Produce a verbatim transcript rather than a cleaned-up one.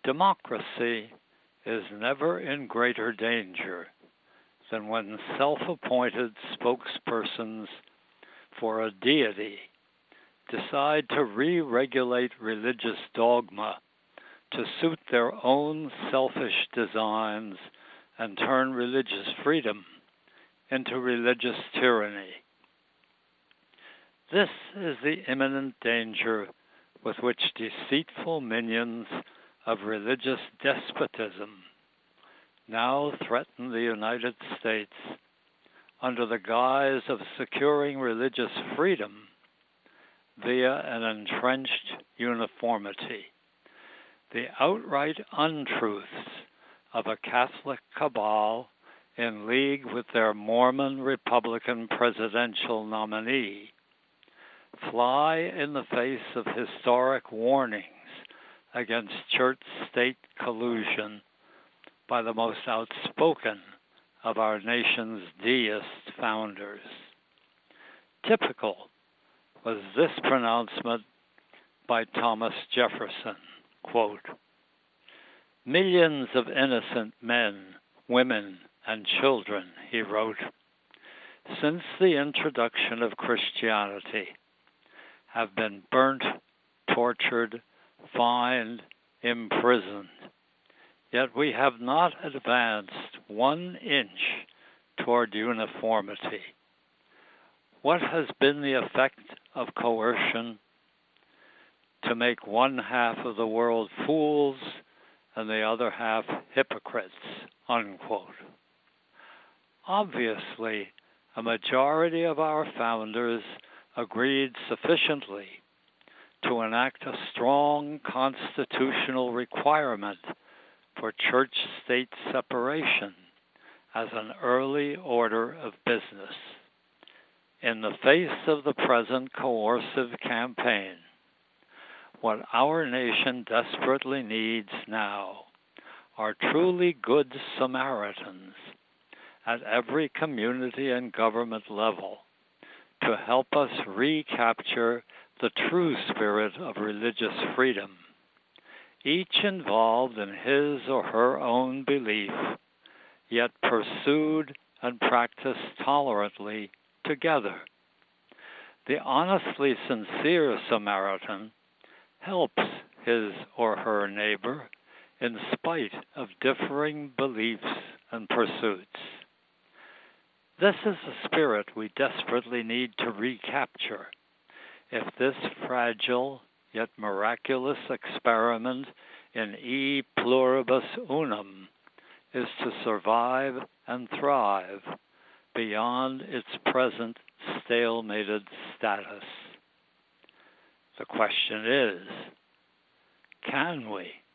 Democracy is never in greater danger than when self-appointed spokespersons for a deity decide to re-regulate religious dogma to suit their own selfish designs and turn religious freedom into religious tyranny. This is the imminent danger with which deceitful minions of religious despotism now threaten the United States under the guise of securing religious freedom via an entrenched uniformity. The outright untruths of a Catholic cabal in league with their Mormon Republican presidential nominee fly in the face of historic warnings against church-state collusion by the most outspoken of our nation's deist founders. Typical was this pronouncement by Thomas Jefferson, quote, "Millions of innocent men, women, and children," he wrote, "since the introduction of Christianity, have been burnt, tortured, fined, imprisoned. Yet we have not advanced one inch toward uniformity. What has been the effect of coercion? To make one half of the world fools and the other half hypocrites," unquote. Obviously, a majority of our founders agreed sufficiently to enact a strong constitutional requirement for church-state separation as an early order of business. In the face of the present coercive campaign, what our nation desperately needs now are truly good Samaritans at every community and government level to help us recapture the true spirit of religious freedom, each involved in his or her own belief, yet pursued and practiced tolerantly together. The honestly sincere Samaritan helps his or her neighbor in spite of differing beliefs and pursuits. This is the spirit we desperately need to recapture if this fragile yet miraculous experiment in e pluribus unum is to survive and thrive beyond its present stalemated status. The question is, can we?